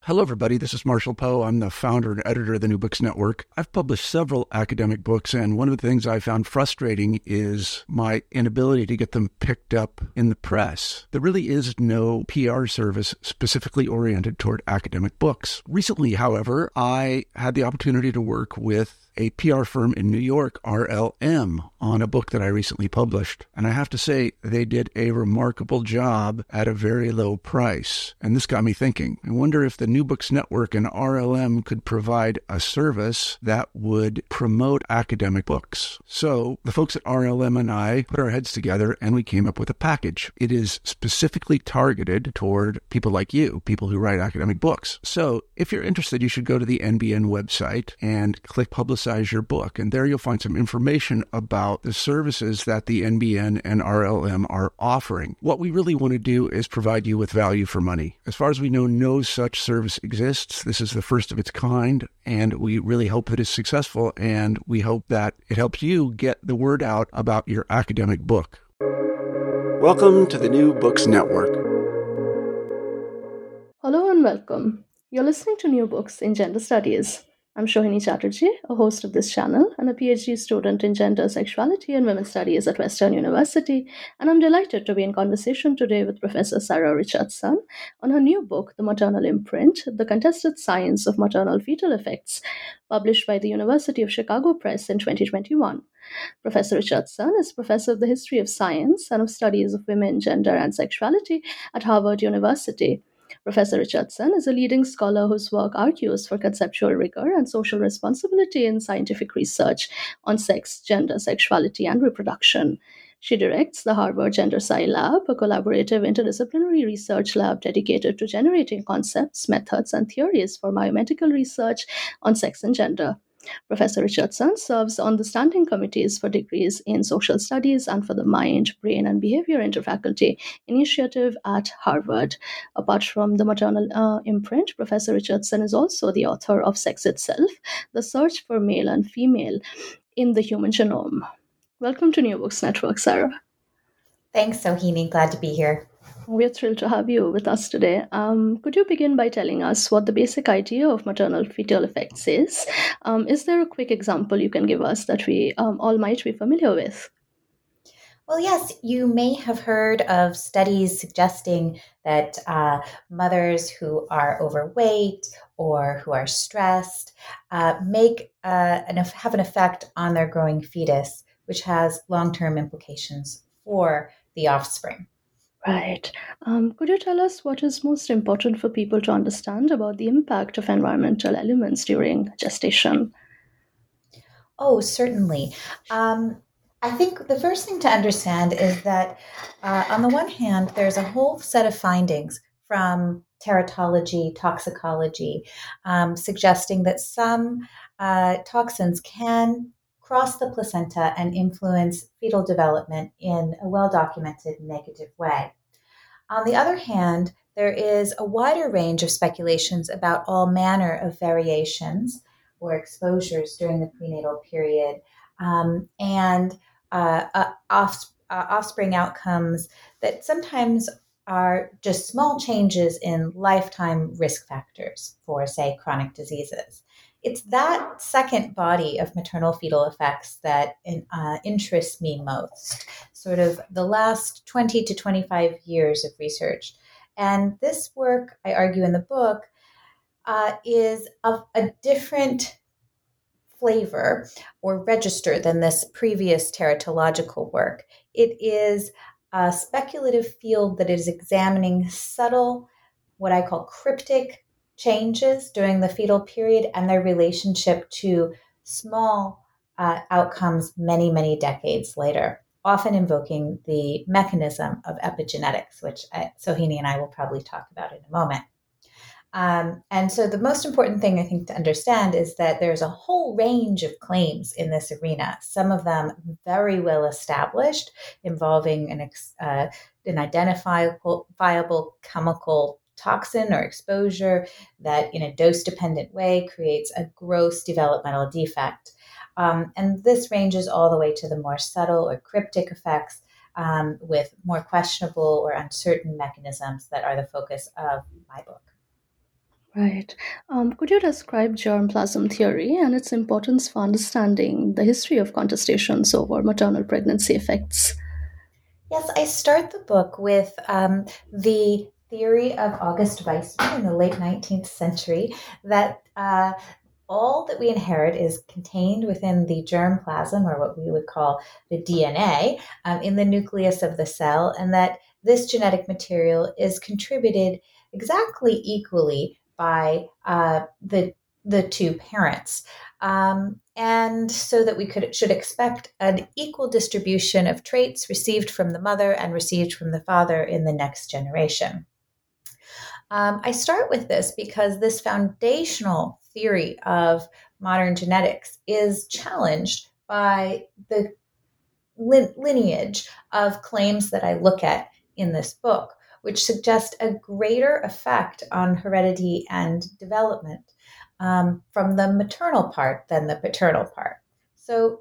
Hello, everybody. This is Marshall Poe. I'm the founder and editor of the New Books Network. I've published several academic books, and one of the things I found frustrating is my inability to get them picked up in the press. There really is no PR service specifically oriented toward academic books. Recently, however, I had the opportunity to work with a PR firm in New York, RLM, on a book that I recently published. And I have to say, they did a remarkable job at a very low price. And this got me thinking. I wonder if the New Books Network and RLM could provide a service that would promote academic books. So the folks at RLM and I put our heads together and we came up with a package. It is specifically targeted toward people like you, people who write academic books. So if you're interested, you should go to the NBN website and click Publicize Your Book. And there you'll find some information about the services that the NBN and RLM are offering. What we really want to do is provide you with value for money. As far as we know, no such service exists. This is the first of its kind, and we really hope that it's successful, and we hope that it helps you get the word out about your academic book. Welcome to the New Books Network. Hello and welcome. You're listening to New Books in Gender Studies. I'm Shohini Chatterjee, a host of this channel and a PhD student in gender, sexuality, and women's studies at Western University, and I'm delighted to be in conversation today with Professor Sarah Richardson on her new book, The Maternal Imprint: The Contested Science of Maternal Fetal Effects, published by the University of Chicago Press in 2021. Professor Richardson is professor of the history of science and of studies of women, gender, and sexuality at Harvard University. Professor Richardson is a leading scholar whose work argues for conceptual rigor and social responsibility in scientific research on sex, gender, sexuality, and reproduction. She directs the Harvard Gender Sci Lab, a collaborative interdisciplinary research lab dedicated to generating concepts, methods, and theories for biomedical research on sex and gender. Professor Richardson serves on the standing committees for degrees in social studies and for the Mind, Brain, and Behavior Interfaculty Initiative at Harvard. Apart from the maternal imprint, Professor Richardson is also the author of Sex Itself: The Search for Male and Female in the Human Genome. Welcome to New Books Network, Sarah. Thanks, Sohini. Glad to be here. We're thrilled to have you with us today. Could you begin by telling us what the basic idea of maternal fetal effects is? Is there a quick example you can give us that we all might be familiar with? Well, yes, you may have heard of studies suggesting that mothers who are overweight or who are stressed have an effect on their growing fetus, which has long-term implications for the offspring. Right. Could you tell us what is most important for people to understand about the impact of environmental elements during gestation? Oh, certainly. I think the first thing to understand is that, on the one hand, there's a whole set of findings from teratology, toxicology, suggesting that some toxins can cross the placenta and influence fetal development in a well-documented negative way. On the other hand, there is a wider range of speculations about all manner of variations or exposures during the prenatal period, and offspring outcomes that sometimes are just small changes in lifetime risk factors for, say, chronic diseases. It's that second body of maternal fetal effects that interests me most, sort of the last 20 to 25 years of research. And this work, I argue in the book, is of a different flavor or register than this previous teratological work. It is a speculative field that is examining subtle, what I call cryptic changes during the fetal period and their relationship to small outcomes many, many decades later, often invoking the mechanism of epigenetics, which Sohini and I will probably talk about in a moment. And so the most important thing I think to understand is that there's a whole range of claims in this arena, some of them very well established, involving an identifiable chemical toxin or exposure that in a dose-dependent way creates a gross developmental defect. And this ranges all the way to the more subtle or cryptic effects with more questionable or uncertain mechanisms that are the focus of my book. Right. Could you describe germplasm theory and its importance for understanding the history of contestations over maternal pregnancy effects? Yes, I start the book with the theory of August Weismann in the late 19th century that all that we inherit is contained within the germplasm, or what we would call the DNA, in the nucleus of the cell, and that this genetic material is contributed exactly equally by the two parents. And so that we should expect an equal distribution of traits received from the mother and received from the father in the next generation. I start with this because this foundational theory of modern genetics is challenged by the lineage of claims that I look at in this book, which suggest a greater effect on heredity and development from the maternal part than the paternal part. So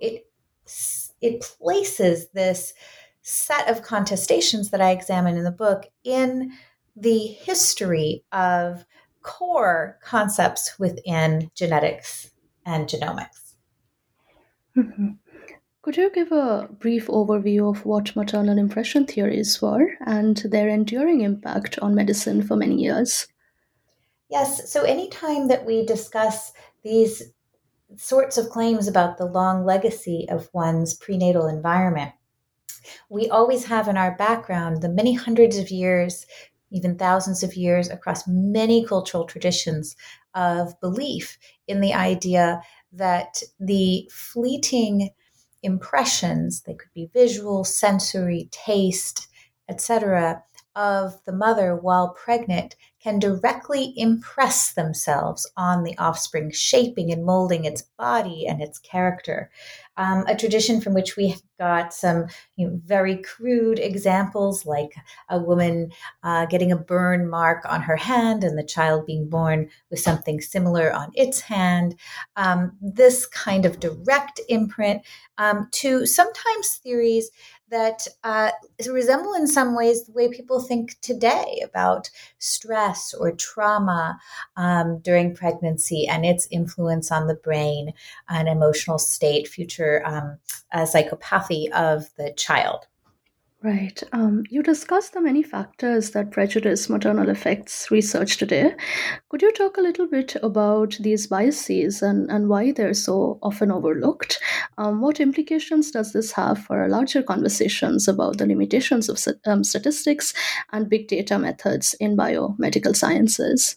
it places this set of contestations that I examine in the book in the history of core concepts within genetics and genomics. Mhm. Could you give a brief overview of what maternal impression theories were and their enduring impact on medicine for many years? Yes, so anytime that we discuss these sorts of claims about the long legacy of one's prenatal environment, we always have in our background the many hundreds of years, even thousands of years across many cultural traditions of belief in the idea that the fleeting impressions, they could be visual, sensory, taste, etc., of the mother while pregnant can directly impress themselves on the offspring, shaping and molding its body and its character. A tradition from which we got some very crude examples, like a woman getting a burn mark on her hand and the child being born with something similar on its hand. This kind of direct imprint to sometimes theories that resemble in some ways the way people think today about stress or trauma during pregnancy and its influence on the brain and emotional state, future psychopathy of the child. Right. You discussed the many factors that prejudice maternal effects research today. Could you talk a little bit about these biases and why they're so often overlooked? What implications does this have for larger conversations about the limitations of statistics and big data methods in biomedical sciences?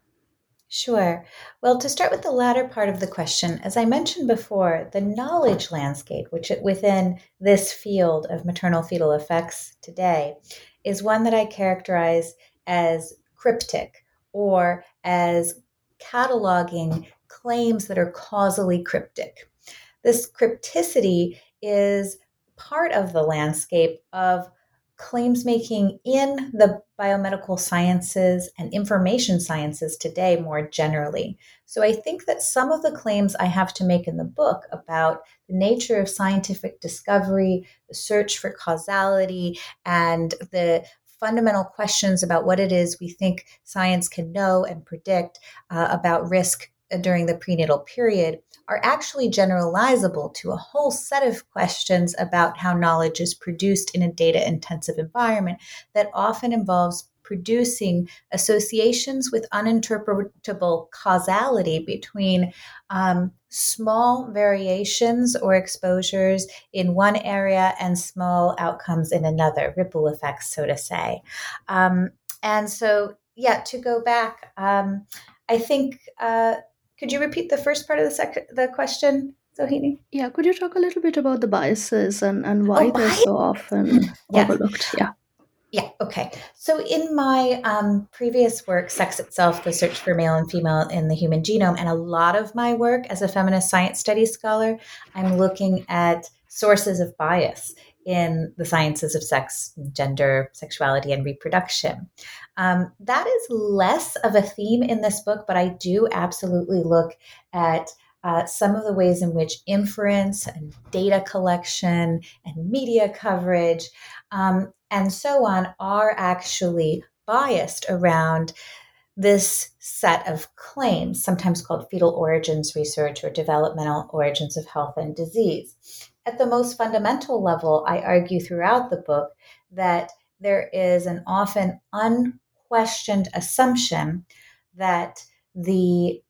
Sure. Well, to start with the latter part of the question, as I mentioned before, the knowledge landscape, which within this field of maternal fetal effects today, is one that I characterize as cryptic or as cataloging claims that are causally cryptic. This crypticity is part of the landscape of claims making in the biomedical sciences and information sciences today more generally. So I think that some of the claims I have to make in the book about the nature of scientific discovery, the search for causality, and the fundamental questions about what it is we think science can know and predict about risk during the prenatal period are actually generalizable to a whole set of questions about how knowledge is produced in a data intensive environment that often involves producing associations with uninterpretable causality between small variations or exposures in one area and small outcomes in another, ripple effects, so to say. And so, yeah, to go back, I think. Could you repeat the first part of the question, Sohini? Yeah, could you talk a little bit about the biases and why Oh, they're so often yes. overlooked? Yeah. Yeah, okay. So in my previous work, Sex Itself, The Search for Male and Female in the Human Genome, and a lot of my work as a feminist science studies scholar, I'm looking at sources of bias in the sciences of sex, gender, sexuality, and reproduction. That is less of a theme in this book, but I do absolutely look at some of the ways in which inference and data collection and media coverage and so on are actually biased around this set of claims, sometimes called fetal origins research or developmental origins of health and disease. At the most fundamental level, I argue throughout the book that there is an often unquestioned assumption that the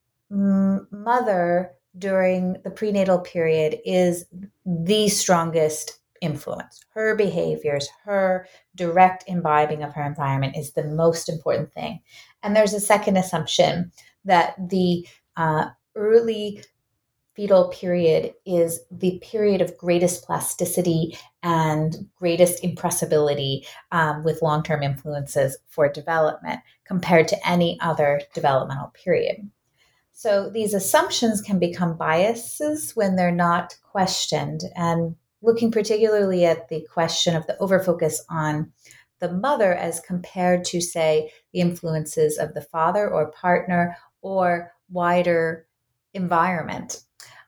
mother during the prenatal period is the strongest influence. Her behaviors, her direct imbibing of her environment is the most important thing. And there's a second assumption that the early fetal period is the period of greatest plasticity and greatest impressibility with long-term influences for development compared to any other developmental period. So these assumptions can become biases when they're not questioned. And looking particularly at the question of the overfocus on the mother as compared to, say, the influences of the father or partner or wider environment,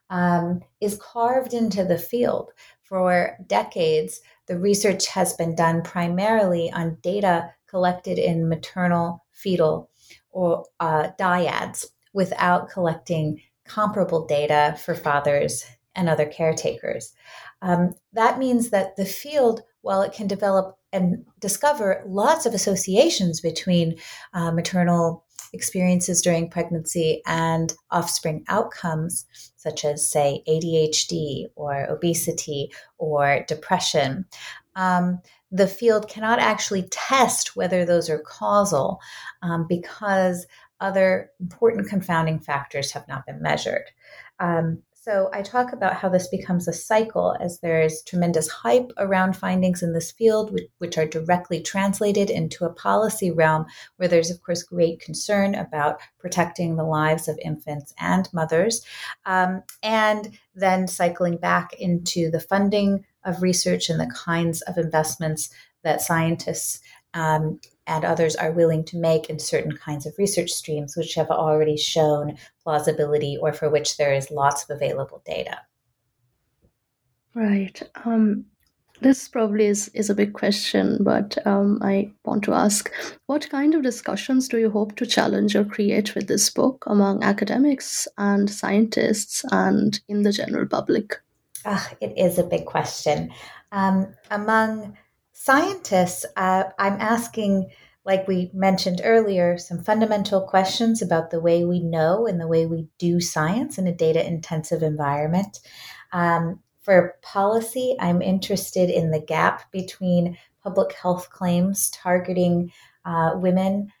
is carved into the field. For decades, the research has been done primarily on data collected in maternal fetal or dyads without collecting comparable data for fathers and other caretakers. That means that the field, while it can develop and discover lots of associations between maternal experiences during pregnancy and offspring outcomes, such as, say, ADHD or obesity or depression, the field cannot actually test whether those are causal because other important confounding factors have not been measured. So I talk about how this becomes a cycle as there's tremendous hype around findings in this field, which are directly translated into a policy realm where there's, of course, great concern about protecting the lives of infants and mothers, and then cycling back into the funding of research and the kinds of investments that scientists and others are willing to make in certain kinds of research streams, which have already shown plausibility or for which there is lots of available data. Right. This probably is a big question, but I want to ask, what kind of discussions do you hope to challenge or create with this book among academics and scientists and in the general public? It is a big question. Among scientists, I'm asking, like we mentioned earlier, some fundamental questions about the way we know and the way we do science in a data-intensive environment. For policy, I'm interested in the gap between public health claims targeting women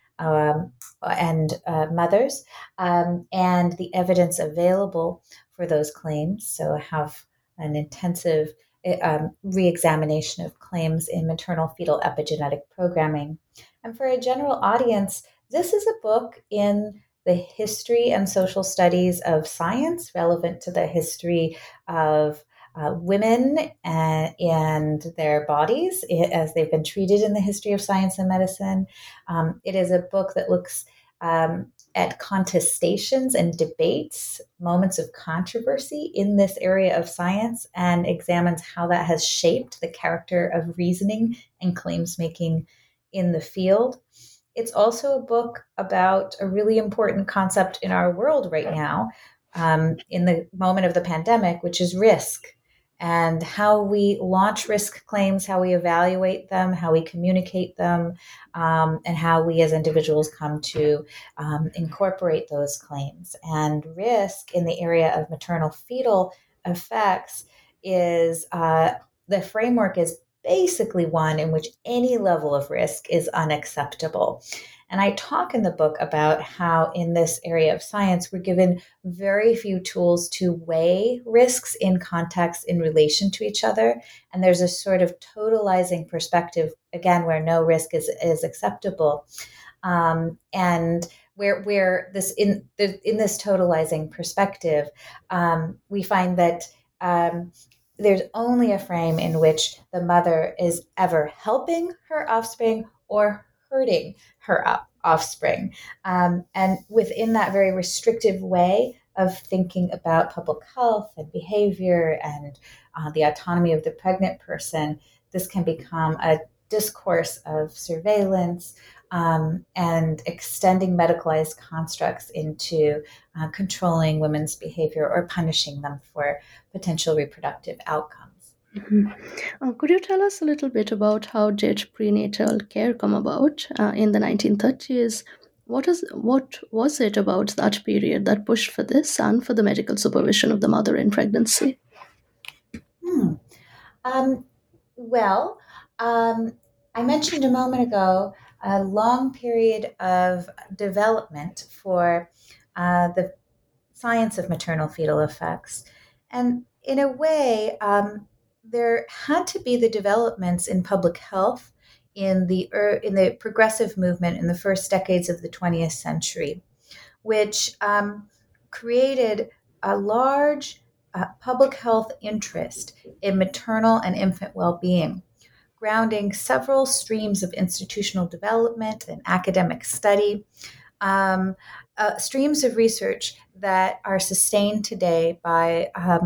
and mothers and the evidence available for those claims. So I have an intensive re-examination of claims in maternal fetal epigenetic programming. And for a general audience, this is a book in the history and social studies of science relevant to the history of women and their bodies as they've been treated in the history of science and medicine. It is a book that looks at contestations and debates, moments of controversy in this area of science, and examines how that has shaped the character of reasoning and claims making in the field. It's also a book about a really important concept in our world right now, in the moment of the pandemic, which is risk, and how we launch risk claims, how we evaluate them, how we communicate them, and how we as individuals come to incorporate those claims. And risk in the area of maternal fetal effects is the framework is basically one in which any level of risk is unacceptable. And I talk in the book about how in this area of science, we're given very few tools to weigh risks in context in relation to each other. And there's a sort of totalizing perspective, again, where no risk is acceptable. And where this in this totalizing perspective, we find that there's only a frame in which the mother is ever helping her offspring or hurting her offspring. And within that very restrictive way of thinking about public health and behavior and the autonomy of the pregnant person, this can become a discourse of surveillance, and extending medicalized constructs into controlling women's behavior or punishing them for potential reproductive outcomes. Could you tell us a little bit about how did prenatal care come about in the 1930s? What was it about that period that pushed for this and for the medical supervision of the mother in pregnancy? Hmm. Well, I mentioned a moment ago a long period of development for the science of maternal fetal effects. And in a way, there had to be the developments in public health in the progressive movement in the first decades of the 20th century, which created a large public health interest in maternal and infant well-being, grounding several streams of institutional development and academic study, streams of research that are sustained today by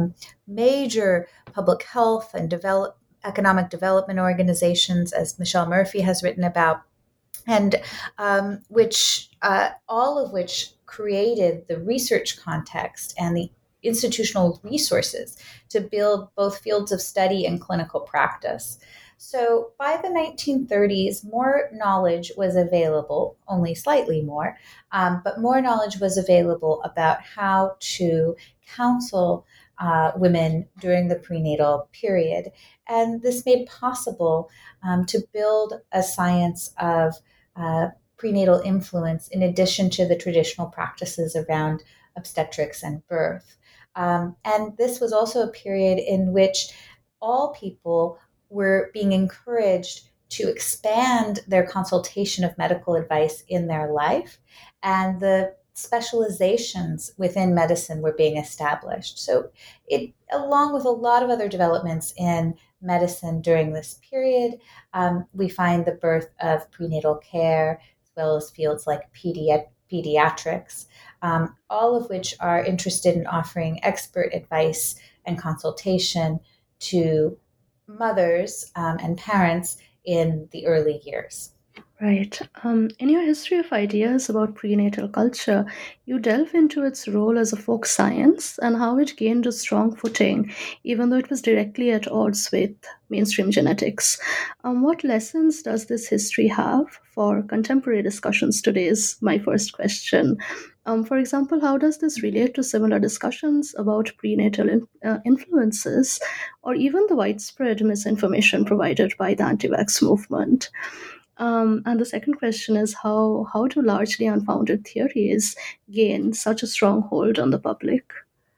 major public health and economic development organizations, as Michelle Murphy has written about, and which all of which created the research context and the institutional resources to build both fields of study and clinical practice. So by the 1930s, more knowledge was available, only slightly more, but more knowledge was available about how to counsel women during the prenatal period. And this made possible to build a science of prenatal influence in addition to the traditional practices around obstetrics and birth. And this was also a period in which all people were being encouraged to expand their consultation of medical advice in their life, and the specializations within medicine were being established. So it, along with a lot of other developments in medicine during this period, we find the birth of prenatal care, as well as fields like pediatrics, all of which are interested in offering expert advice and consultation to mothers and parents in the early years. Right. In your history of ideas about prenatal culture, you delve into its role as a folk science and how it gained a strong footing, even though it was directly at odds with mainstream genetics. What lessons does this history have for contemporary discussions today is my first question. For example, how does this relate to similar discussions about prenatal influences or even the widespread misinformation provided by the anti-vax movement? And the second question is how do largely unfounded theories gain such a strong hold on the public?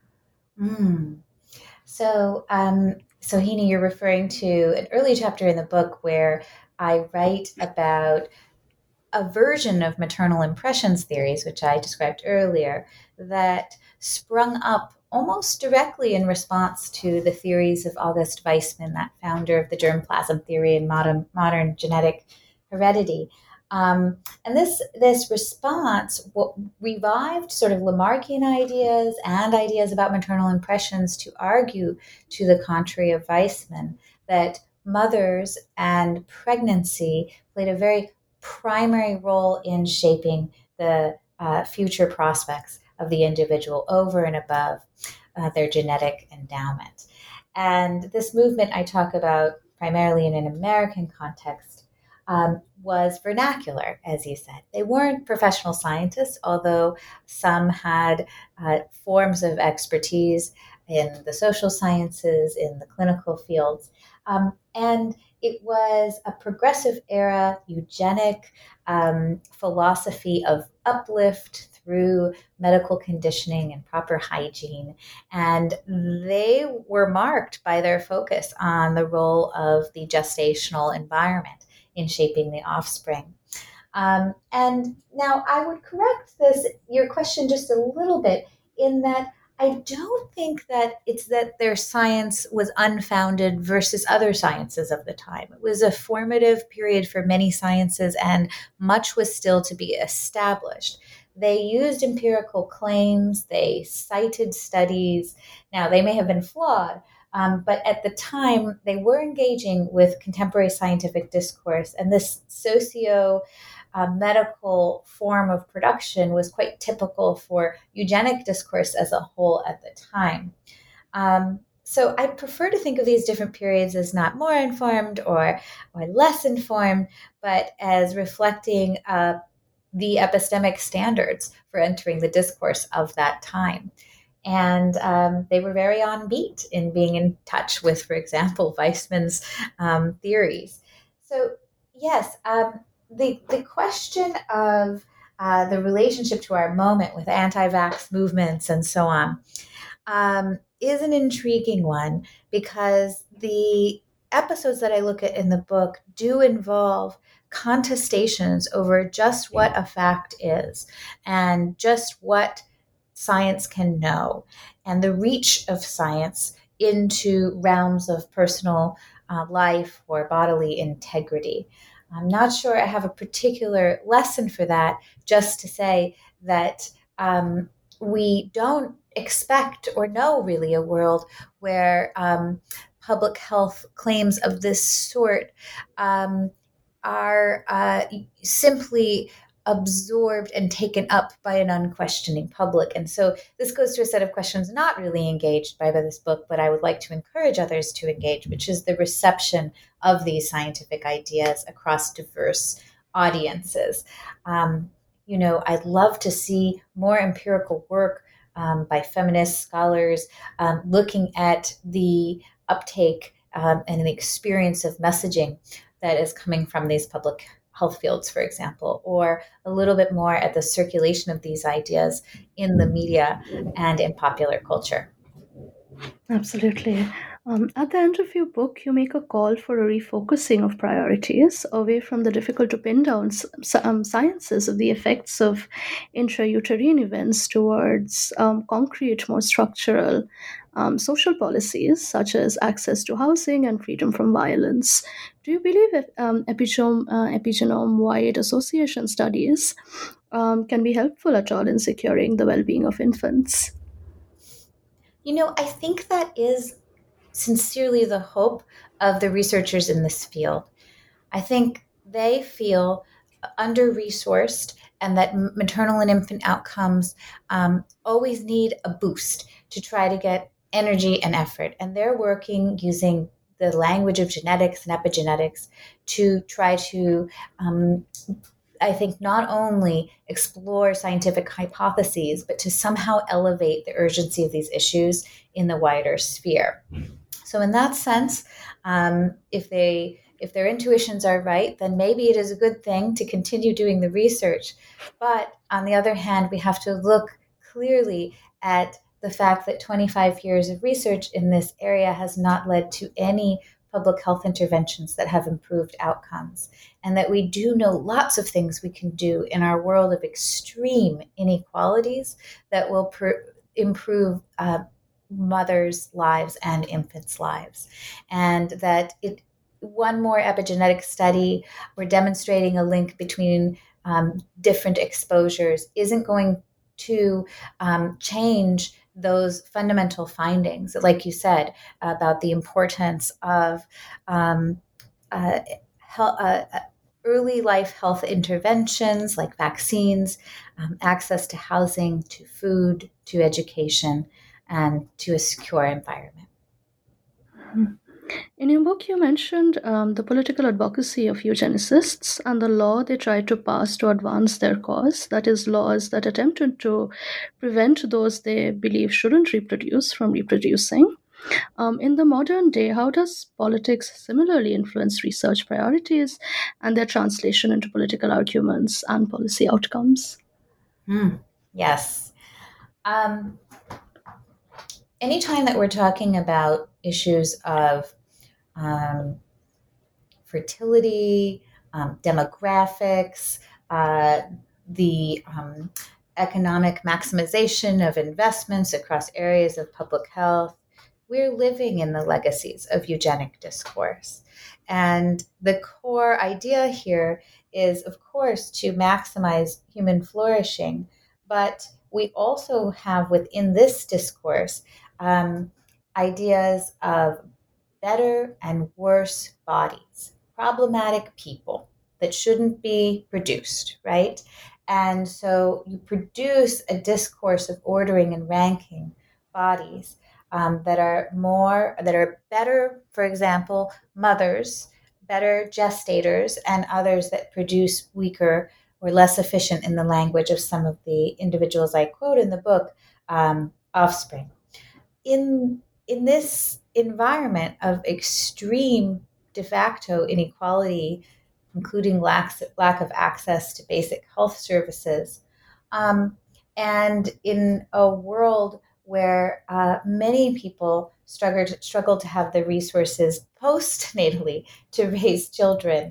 Mm. So, Hini, you're referring to an early chapter in the book where I write about a version of maternal impressions theories, which I described earlier, that sprung up almost directly in response to the theories of August Weismann, that founder of the germplasm theory and modern genetic heredity. And this response revived sort of Lamarckian ideas and ideas about maternal impressions to argue to the contrary of Weismann that mothers and pregnancy played a very primary role in shaping the future prospects of the individual over and above their genetic endowment. And this movement I talk about primarily in an American context was vernacular, as you said. They weren't professional scientists, although some had forms of expertise in the social sciences, in the clinical fields. And it was a progressive era, eugenic philosophy of uplift through medical conditioning and proper hygiene. And they were marked by their focus on the role of the gestational environment in shaping the offspring. And now I would correct your question just a little bit in that I don't think that it's that their science was unfounded versus other sciences of the time. It was a formative period for many sciences, and much was still to be established. They used empirical claims, they cited studies. Now, they may have been flawed, but at the time, they were engaging with contemporary scientific discourse, and this medical form of production was quite typical for eugenic discourse as a whole at the time. So I prefer to think of these different periods as not more informed or less informed, but as reflecting the epistemic standards for entering the discourse of that time. And they were very on beat in being in touch with, for example, Weissman's theories. So yes, the question of the relationship to our moment with anti-vax movements and so on is an intriguing one, because the episodes that I look at in the book do involve contestations over just what a fact is and just what science can know, and the reach of science into realms of personal life or bodily integrity. I'm not sure I have a particular lesson for that, just to say that we don't expect or know really a world where public health claims of this sort are simply absorbed and taken up by an unquestioning public. And so this goes to a set of questions not really engaged by this book, but I would like to encourage others to engage, which is the reception of these scientific ideas across diverse audiences. I'd love to see more empirical work by feminist scholars looking at the uptake and the experience of messaging that is coming from these public health fields, for example, or a little bit more at the circulation of these ideas in the media and in popular culture. Absolutely. At the end of your book, you make a call for a refocusing of priorities away from the difficult to pin down sciences of the effects of intrauterine events towards concrete, more structural social policies such as access to housing and freedom from violence. Do you believe epigenome-wide association studies can be helpful at all in securing the well-being of infants? I think that is sincerely the hope of the researchers in this field. I think they feel under-resourced and that maternal and infant outcomes always need a boost to try to get energy and effort. And they're working using the language of genetics and epigenetics to try to I think not only explore scientific hypotheses, but to somehow elevate the urgency of these issues in the wider sphere. So in that sense, if their intuitions are right, then maybe it is a good thing to continue doing the research. But on the other hand, we have to look clearly at the fact that 25 years of research in this area has not led to any public health interventions that have improved outcomes, and that we do know lots of things we can do in our world of extreme inequalities that will improve mothers' lives and infants' lives. And that one more epigenetic study, we're demonstrating a link between different exposures, isn't going to change those fundamental findings, like you said, about the importance of early life health interventions like vaccines, access to housing, to food, to education, and to a secure environment. In your book, you mentioned the political advocacy of eugenicists and the law they tried to pass to advance their cause, that is, laws that attempted to prevent those they believe shouldn't reproduce from reproducing. In the modern day, how does politics similarly influence research priorities and their translation into political arguments and policy outcomes? Yes. Anytime that we're talking about issues of fertility, demographics, the economic maximization of investments across areas of public health, we're living in the legacies of eugenic discourse. And the core idea here is, of course, to maximize human flourishing, but we also have within this discourse ideas of better and worse bodies, problematic people, that shouldn't be produced, right? And so you produce a discourse of ordering and ranking bodies that are better, for example, mothers, better gestators, and others that produce weaker or less efficient, in the language of some of the individuals I quote in the book, offspring. In this environment of extreme de facto inequality, including lack of access to basic health services, and in a world where many people struggle to have the resources postnatally to raise children,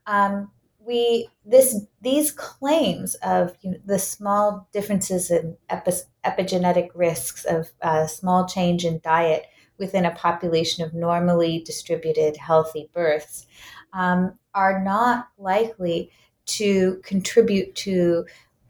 these claims of the small differences in epigenetic risks of small change in diet within a population of normally distributed healthy births are not likely to contribute to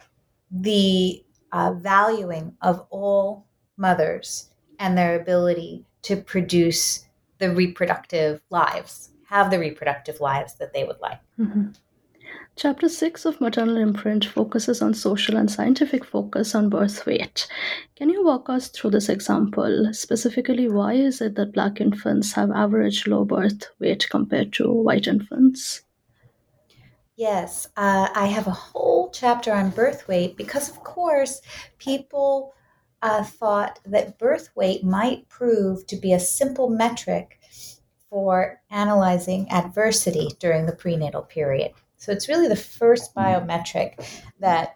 the valuing of all mothers and their ability to produce the reproductive lives, have the reproductive lives that they would like. Mm-hmm. Chapter 6 of Maternal Imprint focuses on social and scientific focus on birth weight. Can you walk us through this example? Specifically, why is it that Black infants have average low birth weight compared to white infants? Yes, I have a whole chapter on birth weight because, of course, people thought that birth weight might prove to be a simple metric for analyzing adversity during the prenatal period. So it's really the first biometric that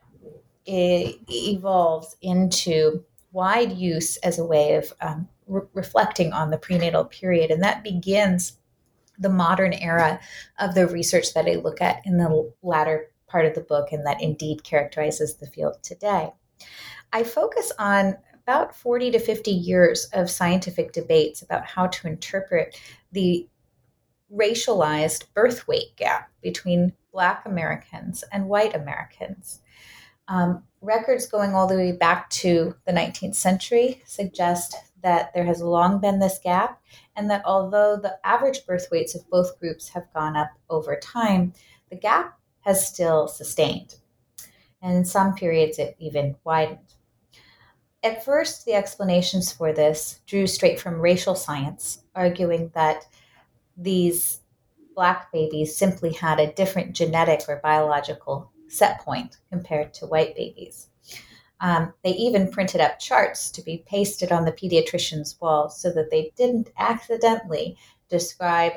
evolves into wide use as a way of reflecting on the prenatal period. And that begins the modern era of the research that I look at in the latter part of the book, and that indeed characterizes the field today. I focus on about 40 to 50 years of scientific debates about how to interpret the racialized birth weight gap between Black Americans and white Americans. Records going all the way back to the 19th century suggest that there has long been this gap, and that although the average birth weights of both groups have gone up over time, the gap has still sustained. And in some periods, it even widened. At first, the explanations for this drew straight from racial science, arguing that these Black babies simply had a different genetic or biological set point compared to white babies. They even printed up charts to be pasted on the pediatrician's walls so that they didn't accidentally describe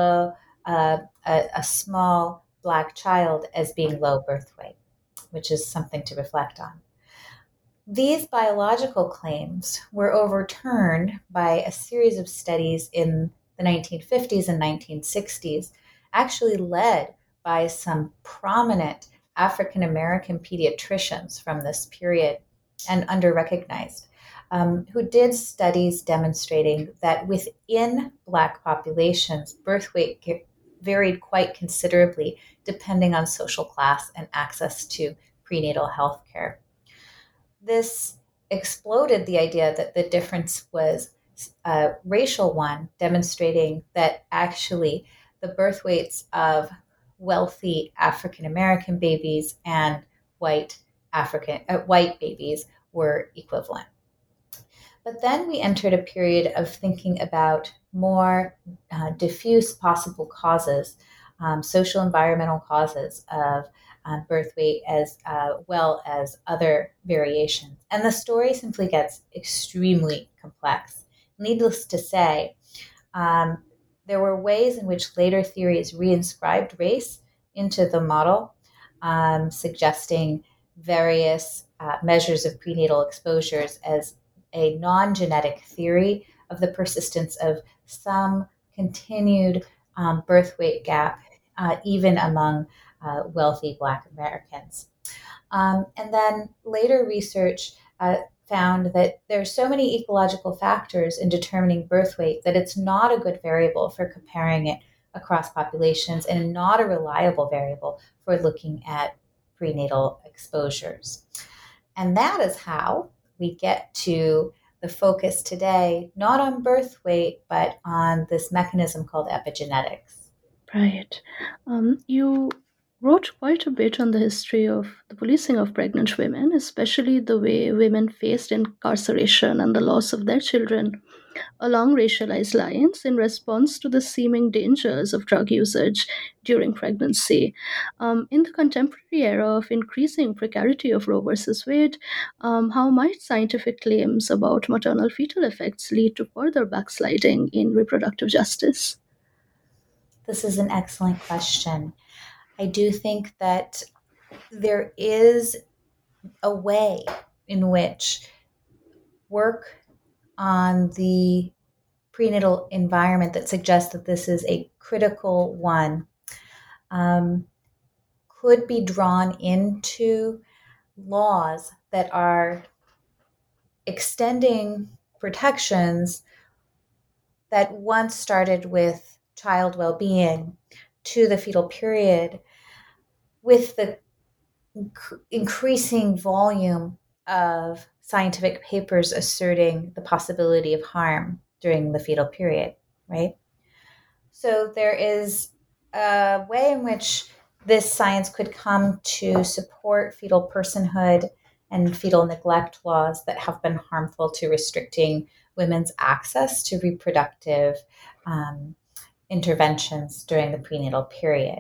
a small Black child as being low birth weight, which is something to reflect on. These biological claims were overturned by a series of studies in the 1950s and 1960s, actually led by some prominent African American pediatricians from this period and underrecognized, who did studies demonstrating that within Black populations, birth weight varied quite considerably depending on social class and access to prenatal health care. This exploded the idea that the difference was a racial one, demonstrating that actually the birth weights of wealthy African American babies and white babies were equivalent. But then we entered a period of thinking about more diffuse possible causes, social environmental causes of birth weight, as well as other variations. And the story simply gets extremely complex. Needless to say, there were ways in which later theories reinscribed race into the model, suggesting various measures of prenatal exposures as a non-genetic theory of the persistence of some continued birth weight gap, even among wealthy Black Americans. And then later research found that there are so many ecological factors in determining birth weight that it's not a good variable for comparing it across populations and not a reliable variable for looking at prenatal exposures. And that is how we get to the focus today, not on birth weight, but on this mechanism called epigenetics. Right. You wrote quite a bit on the history of the policing of pregnant women, especially the way women faced incarceration and the loss of their children along racialized lines in response to the seeming dangers of drug usage during pregnancy. In the contemporary era of increasing precarity of Roe versus Wade, how might scientific claims about maternal fetal effects lead to further backsliding in reproductive justice? This is an excellent question. I do think that there is a way in which work on the prenatal environment that suggests that this is a critical one um, could be drawn into laws that are extending protections that once started with child well-being to the fetal period with the increasing volume of scientific papers asserting the possibility of harm during the fetal period, right? So there is a way in which this science could come to support fetal personhood and fetal neglect laws that have been harmful to restricting women's access to reproductive interventions during the prenatal period.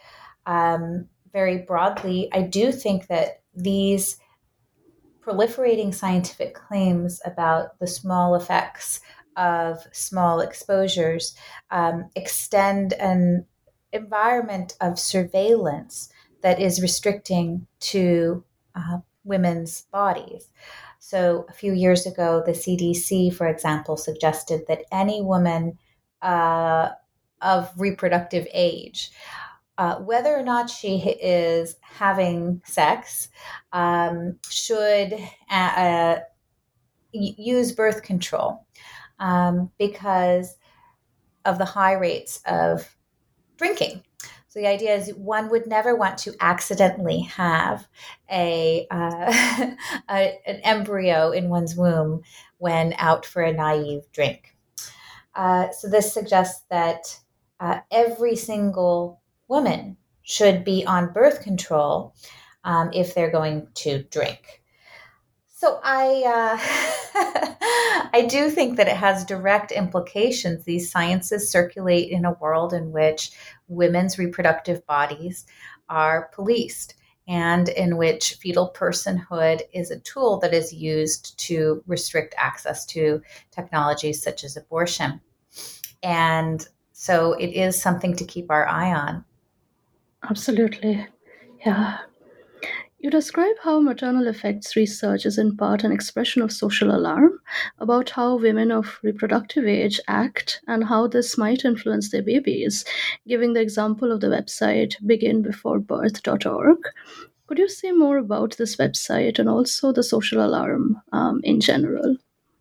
Very broadly, I do think that these proliferating scientific claims about the small effects of small exposures extend an environment of surveillance that is restricting to women's bodies. So, a few years ago, the CDC, for example, suggested that any woman of reproductive age, whether or not she is having sex, should use birth control because of the high rates of drinking. So the idea is one would never want to accidentally have an embryo in one's womb when out for a naive drink. So this suggests that every single woman should be on birth control if they're going to drink. So I I do think that it has direct implications. These sciences circulate in a world in which women's reproductive bodies are policed and in which fetal personhood is a tool that is used to restrict access to technologies such as abortion. And so it is something to keep our eye on. Absolutely. Yeah. You describe how maternal effects research is in part an expression of social alarm about how women of reproductive age act and how this might influence their babies, giving the example of the website beginbeforebirth.org. Could you say more about this website and also the social alarm in general?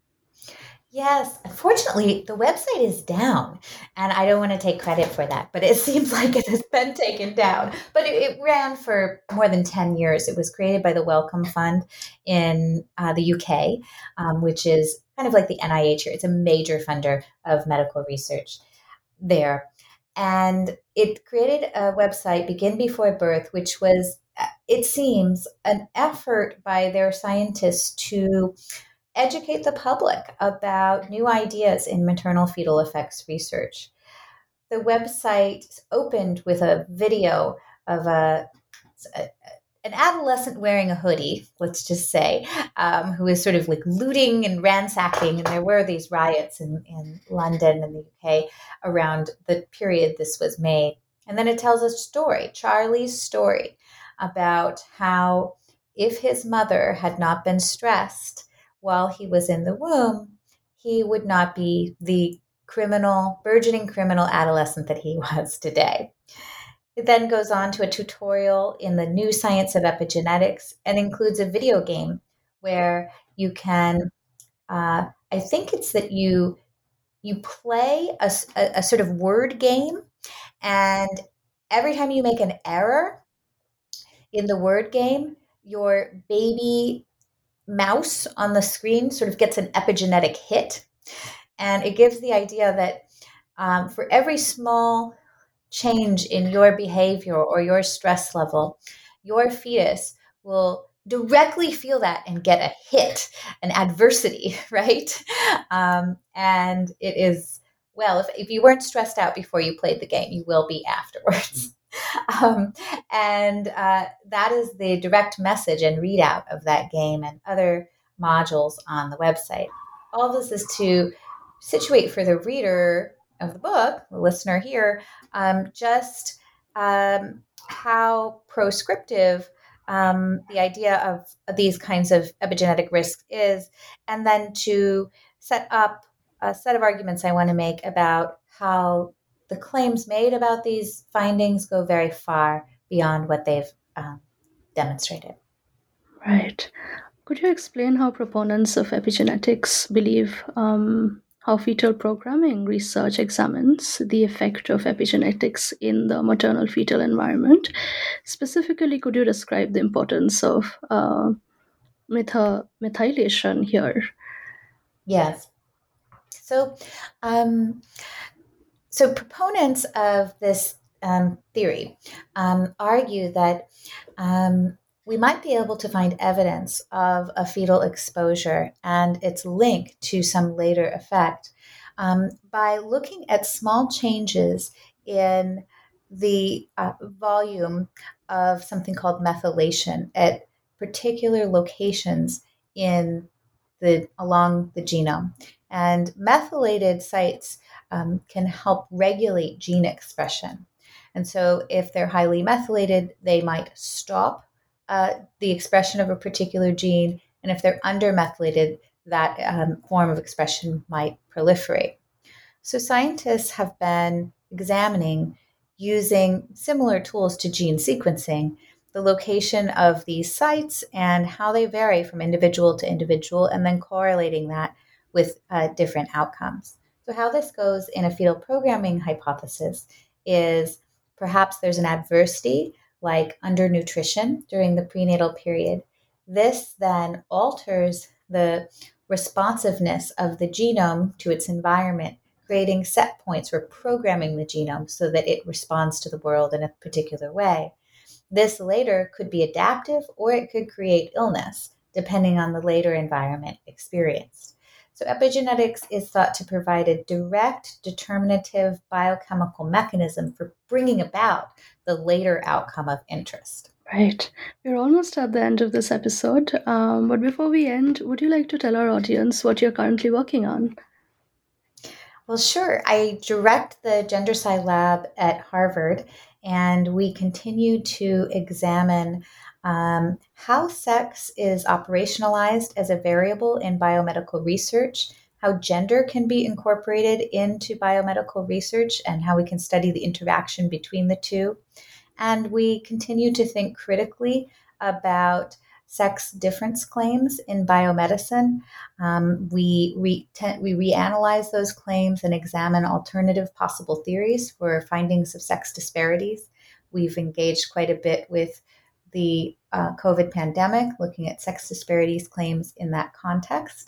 Yes, unfortunately, the website is down, and I don't want to take credit for that, but it seems like it has been taken down. But it ran for more than 10 years. It was created by the Wellcome Fund in the UK, which is kind of like the NIH here. It's a major funder of medical research there. And it created a website, Begin Before Birth, which was, it seems, an effort by their scientists to educate the public about new ideas in maternal fetal effects research. The website opened with a video of an adolescent wearing a hoodie, let's just say, who is sort of like looting and ransacking. And there were these riots in London and the UK around the period this was made. And then it tells a story, Charlie's story, about how if his mother had not been stressed while he was in the womb, he would not be the burgeoning criminal adolescent that he was today. It then goes on to a tutorial in the new science of epigenetics and includes a video game where you can, I think it's that you play a sort of word game, and every time you make an error in the word game, your baby mouse on the screen sort of gets an epigenetic hit. And it gives the idea that for every small change in your behavior or your stress level, your fetus will directly feel that and get a hit, an adversity, right? And it is, well, if you weren't stressed out before you played the game, you will be afterwards. And that is the direct message and readout of that game and other modules on the website. All this is to situate for the reader of the book, the listener here, just how proscriptive the idea of these kinds of epigenetic risks is, and then to set up a set of arguments I want to make about how the claims made about these findings go very far beyond what they've demonstrated. Right. Could you explain how proponents of epigenetics believe how fetal programming research examines the effect of epigenetics in the maternal fetal environment? Specifically, could you describe the importance of methylation here? Yes. So, proponents of this theory argue that we might be able to find evidence of a fetal exposure and its link to some later effect by looking at small changes in the volume of something called methylation at particular locations along the genome. And methylated sites can help regulate gene expression. And so if they're highly methylated, they might stop the expression of a particular gene. And if they're undermethylated, that form of expression might proliferate. So scientists have been examining, using similar tools to gene sequencing, the location of these sites and how they vary from individual to individual, and then correlating that with different outcomes. So how this goes in a fetal programming hypothesis is perhaps there's an adversity like undernutrition during the prenatal period. This then alters the responsiveness of the genome to its environment, creating set points for programming the genome so that it responds to the world in a particular way. This later could be adaptive or it could create illness, depending on the later environment experienced. So epigenetics is thought to provide a direct, determinative biochemical mechanism for bringing about the later outcome of interest. Right. We're almost at the end of this episode. But before we end, would you like to tell our audience what you're currently working on? Well, sure. I direct the GenderSci Lab at Harvard, and we continue to examine how sex is operationalized as a variable in biomedical research, how gender can be incorporated into biomedical research, and how we can study the interaction between the two. And we continue to think critically about sex difference claims in biomedicine. We reanalyze those claims and examine alternative possible theories for findings of sex disparities. We've engaged quite a bit with the COVID pandemic, looking at sex disparities claims in that context.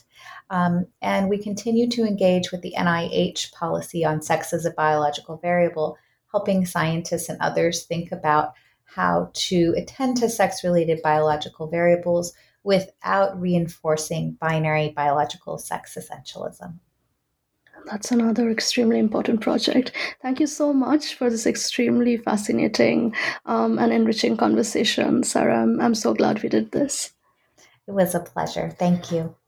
And we continue to engage with the NIH policy on sex as a biological variable, helping scientists and others think about how to attend to sex-related biological variables without reinforcing binary biological sex essentialism. That's another extremely important project. Thank you so much for this extremely fascinating and enriching conversation, Sarah. I'm so glad we did this. It was a pleasure. Thank you.